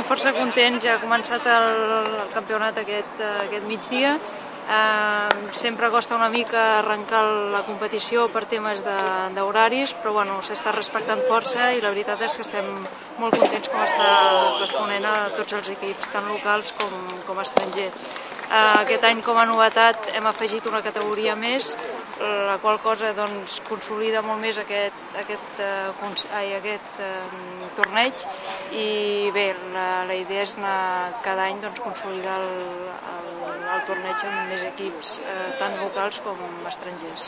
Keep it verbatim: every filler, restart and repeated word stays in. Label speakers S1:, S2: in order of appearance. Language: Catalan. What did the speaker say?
S1: estem força contents, ja ha començat el, el campionat aquest, aquest migdia. Uh, sempre costa una mica arrencar la competició per temes d'horaris, però bueno, s'està respectant força i la veritat és que estem molt contents com està responent a tots els equips, tant locals com, com estrangers. Uh, aquest any, com a novetat, hem afegit una categoria més, la qual cosa doncs, consolida molt més aquest, aquest, uh, ai, aquest uh, torneig i bé, la, la idea és anar cada any doncs, consolidar el, el, el torneig amb més equips, eh, tant locals com estrangers.